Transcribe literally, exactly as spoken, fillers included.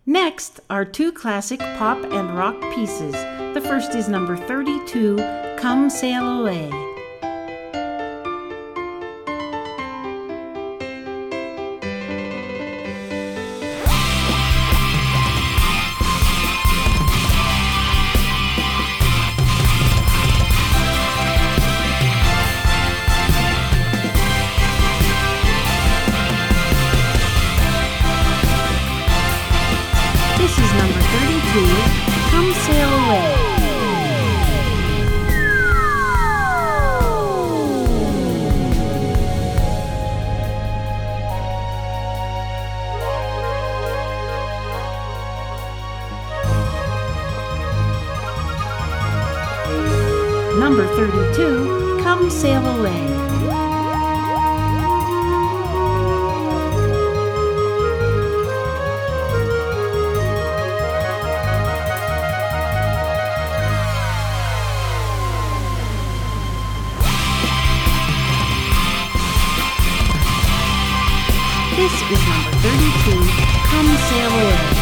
Next are two classic pop and rock pieces. The first is number thirty-two, Come Sail Away. This is number thirty-two, Come Sail Away. Number thirty-two, Come Sail Away. This is number thirty-two, Come Sail Away.